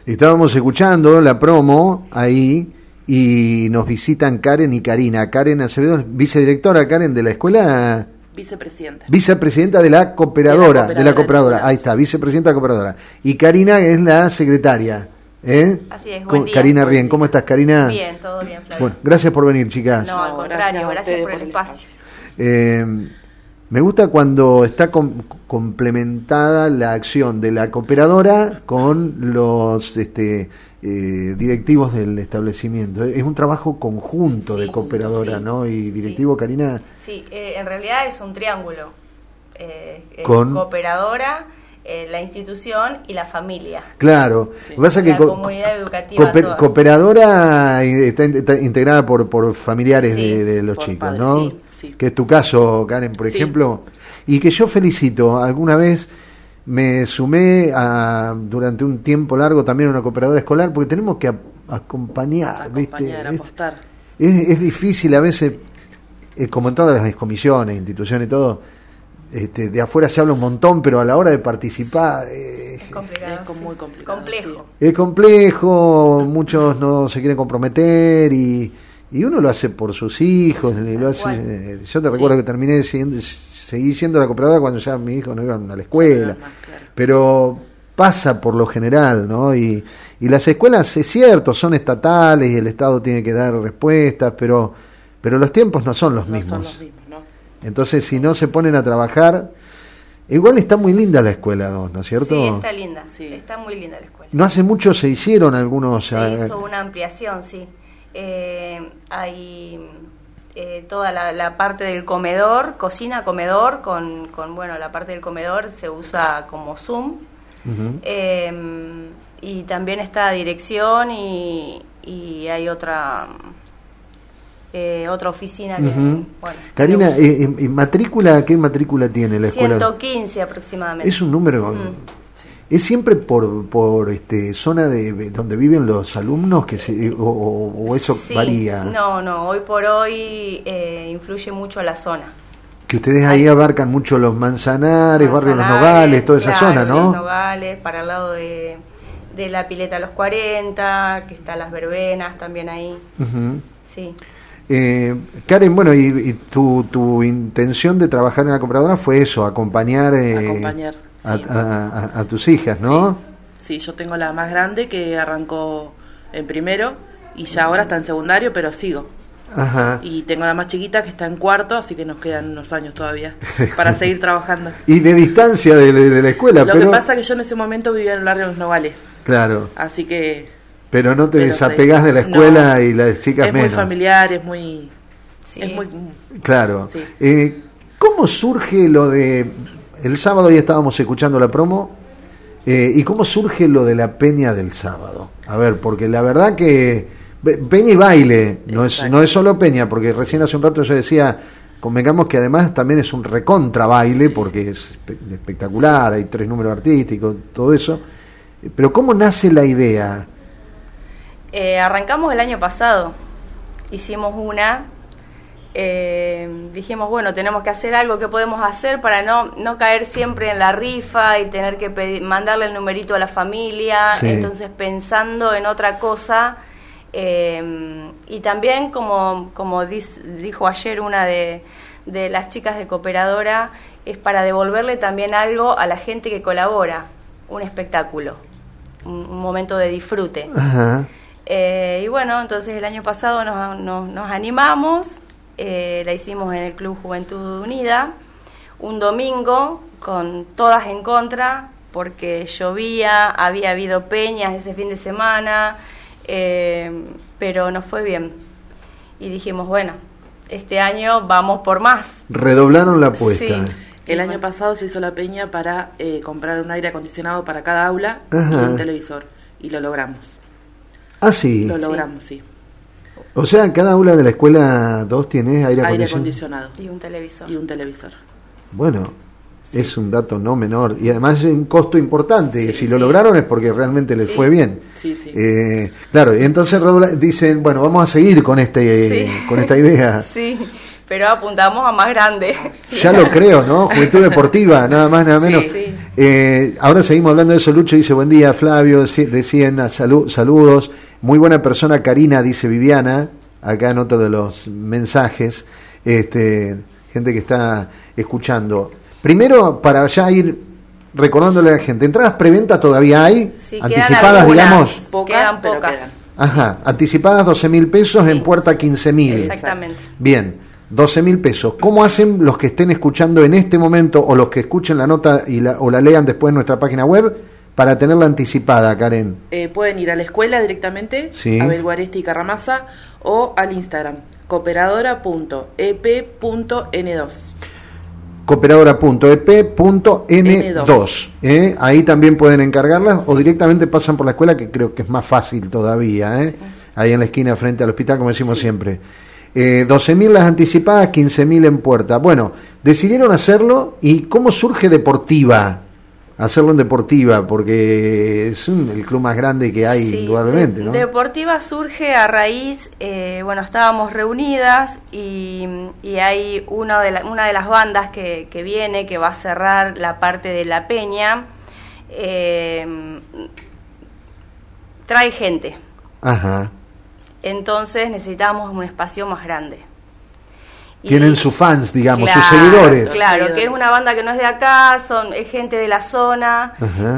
Estábamos escuchando la promo ahí y nos visitan Karen y Karina. Karen Acevedo, vicedirectora, Karen, de la escuela... Vicepresidenta de la cooperadora. Ahí está, vicepresidenta de la cooperadora. Y Karina es la secretaria. Así es, buen día. Karina Rien, ¿cómo estás, Karina? Bien, todo bien, Flavio. Bueno, gracias por venir, chicas. No, al contrario, gracias por el espacio. Me gusta cuando está complementada la acción de la cooperadora con los directivos del establecimiento. Es un trabajo conjunto de cooperadora, ¿no? Y directivo, Karina. Sí, en realidad es un triángulo. Con cooperadora, la institución y la familia. Claro. Sí. Pasa que la comunidad educativa toda. Cooperadora está integrada por familiares de los chicos, padres, ¿no? Sí. Sí. Que es tu caso, Karen, por ejemplo, y que yo felicito. Alguna vez me sumé durante un tiempo largo también a una cooperadora escolar, porque tenemos que acompañar, ¿viste? Apostar. Es difícil a veces, como en todas las comisiones, instituciones y todo, de afuera se habla un montón, pero a la hora de participar es complicado, es muy complicado. Complejo. Es complejo, muchos no se quieren comprometer y uno lo hace por sus hijos, lo hace. Yo te recuerdo que terminé seguí siendo la cooperadora cuando ya mis hijos no iban a la escuela, Claro. Pero pasa por lo general, ¿no? Y las escuelas, es cierto, son estatales y el Estado tiene que dar respuestas, pero los tiempos no son los mismos. ¿no? Entonces, si no se ponen a trabajar, igual está muy linda la escuela 2, ¿no es cierto? Sí, está linda, está muy linda la escuela. No hace mucho se hicieron algunos... Se hizo una ampliación, sí. Hay toda la parte del comedor, cocina, comedor, con la parte del comedor se usa como Zoom. Uh-huh. Y también está dirección y hay otra oficina que, uh-huh. Karina, matrícula, ¿qué matrícula tiene la escuela? 115 aproximadamente. Es un número... ¿Es siempre por zona de donde viven los alumnos o eso varía? No, hoy por hoy influye mucho la zona. Que ustedes ahí abarcan mucho los Manzanares, barrio Los Nogales, toda esa zona, ¿no? Los Nogales, para el lado de la pileta Los 40, que están las verbenas también ahí. Uh-huh. Sí. Karen, bueno, y tu intención de trabajar en la compradora fue eso, acompañar a tus hijas, ¿no? Sí, yo tengo la más grande que arrancó en primero y ya ahora está en secundario, pero sigo. Ajá. Y tengo la más chiquita que está en cuarto, así que nos quedan unos años todavía para seguir trabajando. Y de distancia de la escuela. Lo que pasa es que yo en ese momento vivía en el barrio de Los Nogales. Claro. Así que... Pero no te desapegás de la escuela y las chicas menos. Es muy familiar, es muy... Sí. Es muy... Claro. Sí. ¿Cómo surge lo de... El sábado ya estábamos escuchando la promo, ¿y cómo surge lo de la peña del sábado? A ver, porque la verdad que peña y baile, no es solo peña, porque recién hace un rato yo decía, convengamos que además también es un recontra baile, porque es espectacular, hay 3 números artísticos, todo eso, pero ¿cómo nace la idea? Arrancamos el año pasado, hicimos dijimos, bueno, tenemos que hacer algo. ¿Qué podemos hacer para no caer siempre en la rifa y tener que mandarle el numerito a la familia? Sí. Entonces, pensando en otra cosa, y también, como dijo ayer una de las chicas de cooperadora, es para devolverle también algo a la gente que colabora, un espectáculo, un momento de disfrute. Ajá. Y bueno, entonces el año pasado nos animamos. La hicimos en el Club Juventud Unida, un domingo con todas en contra, porque llovía, había habido peñas ese fin de semana, pero nos fue bien. Y dijimos, bueno, este año vamos por más. Redoblaron la apuesta. Sí. El año pasado se hizo la peña para comprar un aire acondicionado para cada aula. Ajá. Y un televisor, y lo logramos. ¿Ah, sí? Lo logramos, sí. O sea, cada aula de la escuela 2 tiene aire acondicionado. Y un televisor. Bueno, sí. Es un dato no menor. Y además es un costo importante. Sí, si lo lograron es porque realmente les fue bien. Sí, sí. Claro, y entonces dicen, bueno, vamos a seguir con esta idea. Sí, pero apuntamos a más grande. Ya lo creo, ¿no? Juventud Deportiva, nada más, nada menos. Sí. Ahora seguimos hablando de eso. Lucho dice, buen día Flavio, de Siena, saludos. Muy buena persona Karina, dice Viviana, acá en otro de los mensajes, gente que está escuchando. Primero, para ya ir recordándole a la gente, entradas preventa todavía hay, sí, anticipadas, digamos. Quedan pocas. Ajá, anticipadas 12.000 pesos, sí. En puerta 15.000. Exactamente. Bien. 12.000 pesos. ¿Cómo hacen los que estén escuchando en este momento o los que escuchen la nota o la lean después en nuestra página web para tenerla anticipada, Karen? Pueden ir a la escuela directamente, sí. A Belguaresti y Carramasa, o al Instagram, cooperadora.ep.n2. Cooperadora.ep.n2. Ahí también pueden encargarlas o directamente pasan por la escuela, que creo que es más fácil todavía. Sí. Ahí en la esquina frente al hospital, como decimos, sí. Siempre. 12.000 las anticipadas, 15.000 en puerta. Bueno, decidieron hacerlo. ¿Y cómo surge Deportiva? Hacerlo en Deportiva, porque es el club más grande que hay, sí, indudablemente, ¿no? Deportiva surge a raíz, estábamos reunidas y hay una de las bandas que viene, que va a cerrar la parte de la peña, trae gente. Ajá. Entonces necesitamos un espacio más grande. Tienen sus fans, digamos, claro, sus seguidores. Claro, que es una banda que no es de acá, es gente de la zona.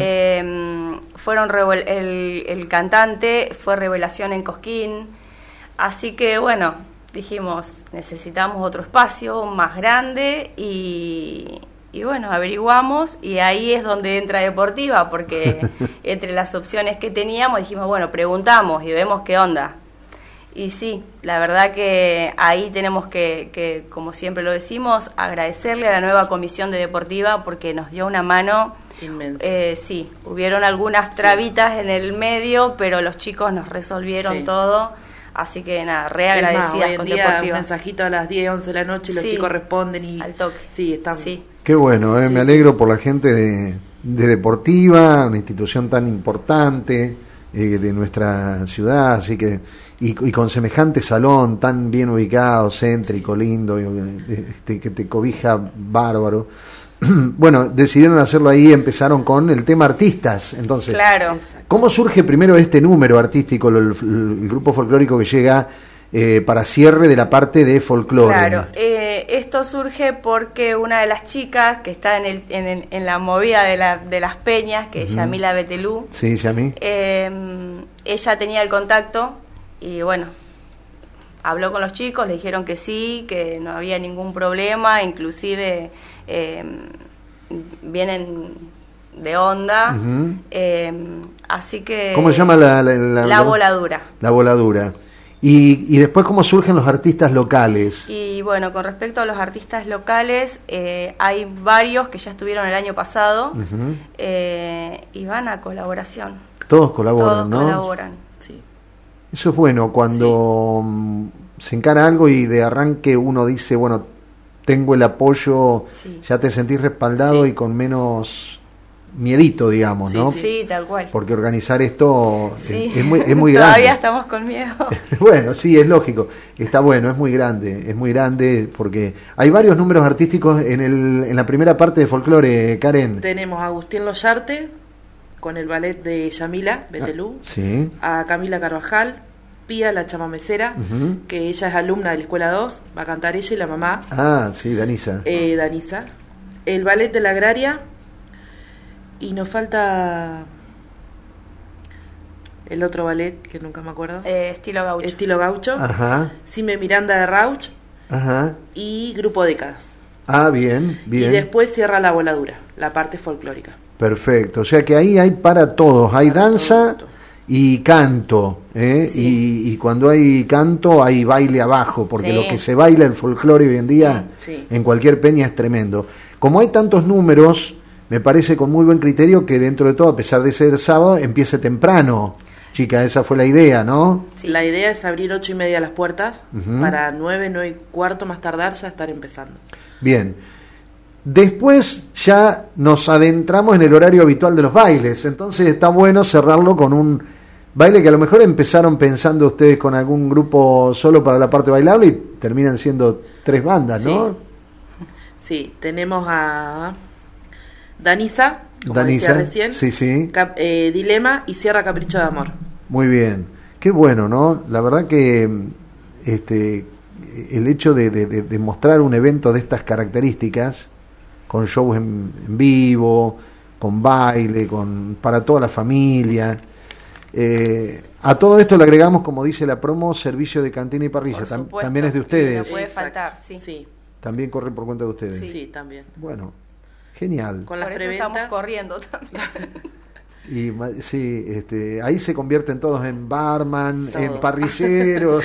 El cantante fue revelación en Cosquín. Así que, bueno, dijimos, necesitamos otro espacio más grande y bueno, averiguamos y ahí es donde entra Deportiva, porque entre las opciones que teníamos dijimos, bueno, preguntamos y vemos qué onda. Y sí, la verdad que ahí tenemos que, como siempre lo decimos, agradecerle a la nueva comisión de Deportiva porque nos dio una mano inmensa. Sí, hubieron algunas trabitas en el medio, pero los chicos nos resolvieron todo. Así que nada, reagradecidas con Deportiva. Un mensajito a las 10, 11 de la noche, los chicos responden y al toque. Sí, estamos. Sí. Qué bueno, me alegro por la gente de Deportiva, una institución tan importante de nuestra ciudad, así que y con semejante salón tan bien ubicado, céntrico, lindo, que te cobija bárbaro. Bueno, decidieron hacerlo ahí, empezaron con el tema artistas. Entonces, claro. ¿Cómo surge primero este número artístico, el grupo folclórico que llega para cierre de la parte de folclore? Claro, esto surge porque una de las chicas que está en la movida de las peñas, que es Yamila Betelú, sí, Yami. Ella tenía el contacto y bueno, habló con los chicos, le dijeron que sí, que no había ningún problema, inclusive vienen de onda, así que... ¿Cómo se llama la voladura? La voladura. Y después, ¿cómo surgen los artistas locales? Y bueno, con respecto a los artistas locales, hay varios que ya estuvieron el año pasado y van a colaboración. Todos colaboran, todos, ¿no? Colaboran, sí. Eso es bueno, cuando se encara algo y de arranque uno dice, bueno, tengo el apoyo, ya te sentís respaldado y con menos miedito, digamos, ¿no? Sí, tal cual. Porque organizar esto es muy grande. Todavía estamos con miedo. Bueno, sí, es lógico. Está bueno, es muy grande porque hay varios números artísticos en la primera parte de folclore, Karen. Tenemos a Agustín Loyarte con el ballet de Yamila Betelú, a Camila Carvajal, Pía la chamamecera, que ella es alumna de la Escuela 2, va a cantar ella y la mamá. Ah, sí, Danisa. Danisa. El ballet de la Agraria. Y nos falta el otro ballet que nunca me acuerdo. Estilo Gaucho. Estilo Gaucho. Ajá. Sime Miranda de Rauch. Ajá. Y Grupo Décadas. Ah, bien. Y después cierra la voladura, la parte folclórica. Perfecto. O sea que ahí hay para todos. Hay danza y canto. Y cuando hay canto hay baile abajo, porque lo que se baila el folclore hoy en día en cualquier peña es tremendo. Como hay tantos números, me parece con muy buen criterio que dentro de todo, a pesar de ser sábado, empiece temprano. Chica, esa fue la idea, ¿no? Sí. La idea es abrir 8:30 las puertas para 9:15 más tardar ya estar empezando. Bien. Después ya nos adentramos en el horario habitual de los bailes, entonces está bueno cerrarlo con un baile que a lo mejor empezaron pensando ustedes con algún grupo solo para la parte bailable y terminan siendo 3 bandas, ¿no? Sí, tenemos a Danisa, como Danisa, decía recién, Dilema y Cierra Capricho de Amor. Muy bien, qué bueno, ¿no? La verdad que el hecho de mostrar un evento de estas características, con shows en vivo, con baile, para toda la familia. A todo esto le agregamos, como dice la promo, servicio de cantina y parrilla. También es de ustedes. No puede faltar, sí. También corre por cuenta de ustedes. Sí, también. Bueno, genial. Con las preventas estamos corriendo también. Y sí, ahí se convierten todos en barman, en parrilleros.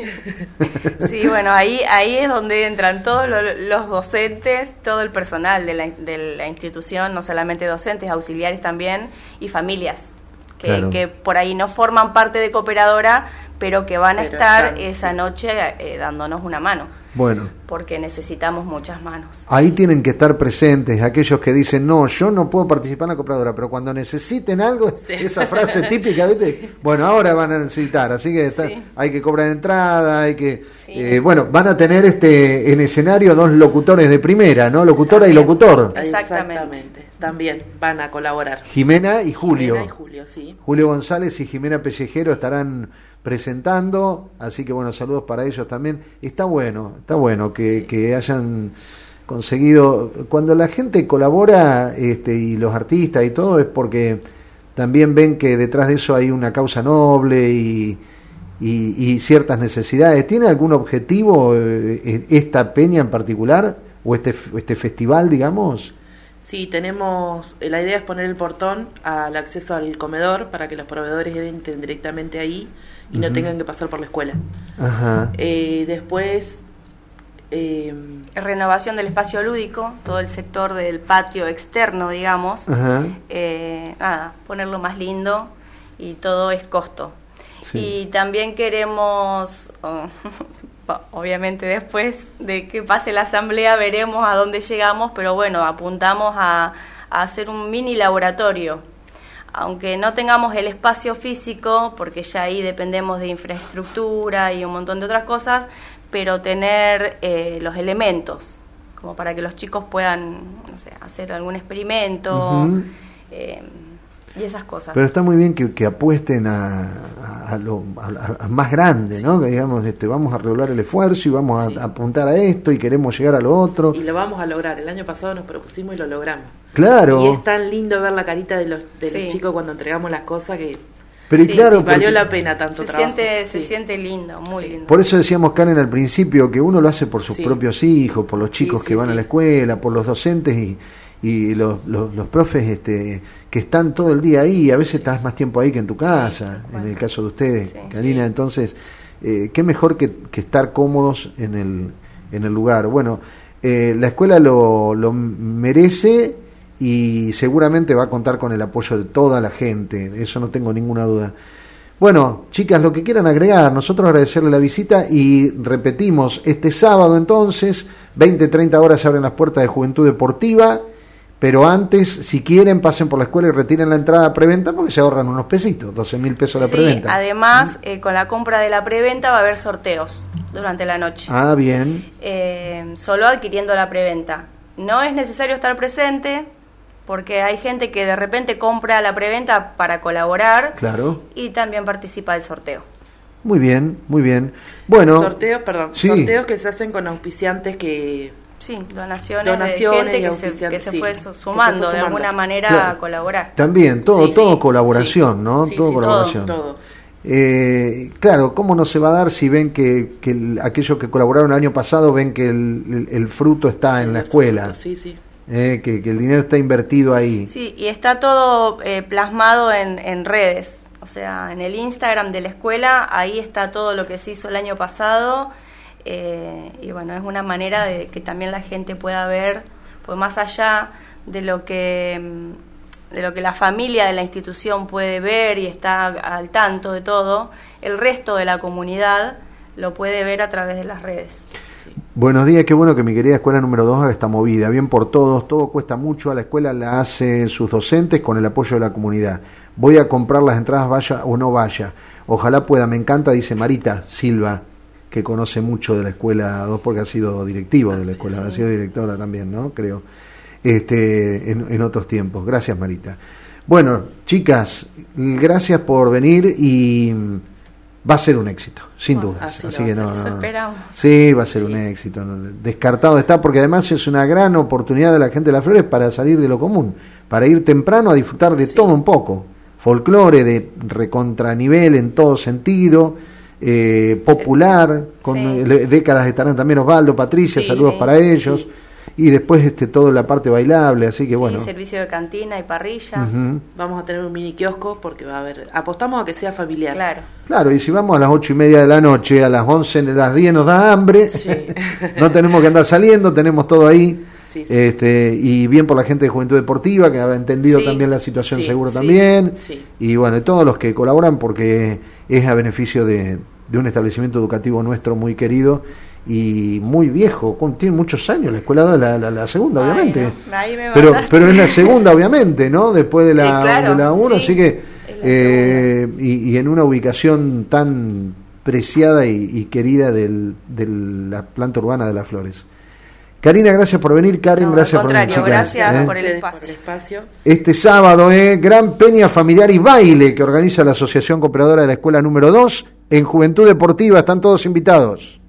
Sí, bueno, ahí es donde entran todos los docentes, todo el personal de la institución, no solamente docentes, auxiliares también, y familias, que por ahí no forman parte de Cooperadora, pero que van a estar esa noche dándonos una mano. Bueno. Porque necesitamos muchas manos. Ahí tienen que estar presentes aquellos que dicen, no, yo no puedo participar en la Cooperadora, pero cuando necesiten algo, esa frase típica, ¿viste? Bueno, ahora van a necesitar, así que hay que cobrar entrada, hay que... van a tener en escenario dos locutores de primera, ¿no? Locutora y locutor. Exactamente. También van a colaborar. Jimena y Julio. Sí. Julio González y Jimena Pellejero estarán presentando, así que bueno, saludos para ellos también. Está bueno que hayan conseguido, cuando la gente colabora y los artistas y todo, es porque también ven que detrás de eso hay una causa noble y ciertas necesidades. ¿Tiene algún objetivo esta peña en particular o este festival, digamos? Sí, tenemos, la idea es poner el portón al acceso al comedor para que los proveedores entren directamente ahí y no tengan que pasar por la escuela. Ajá. Después... renovación del espacio lúdico, todo el sector del patio externo, digamos. Ponerlo más lindo, y todo es costo. Sí. Y también queremos... obviamente después de que pase la asamblea veremos a dónde llegamos, pero bueno, apuntamos a hacer un mini laboratorio, aunque no tengamos el espacio físico, porque ya ahí dependemos de infraestructura y un montón de otras cosas, pero tener los elementos, como para que los chicos puedan, no sé, hacer algún experimento, y esas cosas. Pero está muy bien que apuesten a lo más grande, ¿no? Que digamos, vamos a redoblar el esfuerzo y vamos a apuntar a esto y queremos llegar a lo otro. Y lo vamos a lograr. El año pasado nos propusimos y lo logramos. Claro. Y es tan lindo ver la carita de los chicos cuando entregamos las cosas que... Pero claro, valió la pena tanto trabajo. Se siente lindo, muy lindo. Por eso decíamos, Karen, al principio, que uno lo hace por sus propios hijos, por los chicos que van a la escuela, por los docentes y los profes que están todo el día ahí. A veces estás más tiempo ahí que en tu casa, en el caso de ustedes, Karina. Entonces, qué mejor que estar cómodos en el lugar. Bueno, la escuela lo merece y seguramente va a contar con el apoyo de toda la gente, eso no tengo ninguna duda. Bueno, chicas, lo que quieran agregar, nosotros agradecerle la visita y repetimos, este sábado entonces, 20-30 horas se abren las puertas de Juventud Deportiva, pero antes, si quieren, pasen por la escuela y retiren la entrada preventa porque se ahorran unos pesitos, 12.000 pesos la preventa. Además, con la compra de la preventa va a haber sorteos durante la noche. Ah, bien. Solo adquiriendo la preventa. No es necesario estar presente, porque hay gente que de repente compra la preventa para colaborar, claro, y también participa del sorteo. Muy bien, muy bien. Bueno, sorteos que se hacen con auspiciantes que... Sí, donaciones de gente que se fue sumando de alguna manera a colaborar. También, todo colaboración, ¿no? Todo colaboración. Todo. Claro, ¿cómo no se va a dar si ven que aquellos que colaboraron el año pasado ven que el fruto está en la escuela? Sí. Que el dinero está invertido ahí. Sí, y está todo plasmado en redes, o sea, en el Instagram de la escuela, ahí está todo lo que se hizo el año pasado, y bueno, es una manera de que también la gente pueda ver, pues más allá de lo que la familia de la institución puede ver y está al tanto de todo, el resto de la comunidad lo puede ver a través de las redes. Buenos días, qué bueno que mi querida escuela número 2 haga esta movida, bien por todos, todo cuesta mucho, a la escuela la hacen sus docentes con el apoyo de la comunidad. Voy a comprar las entradas, vaya o no vaya, ojalá pueda, me encanta, dice Marita Silva, que conoce mucho de la escuela 2 porque ha sido directivo de la escuela, ha sido directora también, ¿no? Creo. en otros tiempos. Gracias, Marita. Bueno, chicas, gracias por venir y va a ser un éxito, sin dudas. Así que no, esperamos. Sí, va a ser un éxito. Descartado está, porque además es una gran oportunidad de la gente de Las Flores para salir de lo común, para ir temprano a disfrutar de todo un poco. Folclore de recontranivel en todo sentido, popular, con décadas estarán también Osvaldo, Patricia, saludos para ellos. Y después todo la parte bailable, así que bueno. Servicio de cantina y parrilla. Vamos a tener un mini kiosco porque va a haber, apostamos a que sea familiar. Claro, y si vamos a las 8:30 de la noche, a las 11, a las 10 nos da hambre, no tenemos que andar saliendo, tenemos todo ahí. Y bien por la gente de Juventud Deportiva, que ha entendido también la situación seguro también. Y bueno, todos los que colaboran, porque es a beneficio de un establecimiento educativo nuestro muy querido y muy viejo, tiene muchos años, la escuela 2 la segunda, obviamente. Pero es la segunda, obviamente, ¿no? Después de la 1, así que y en una ubicación tan preciada y querida de la planta urbana de Las Flores. Karina, gracias por venir. Karen, gracias por venir, chicas. Gracias por el espacio. Este sábado, gran peña familiar y baile que organiza la Asociación Cooperadora de la Escuela número 2 en Juventud Deportiva. Están todos invitados.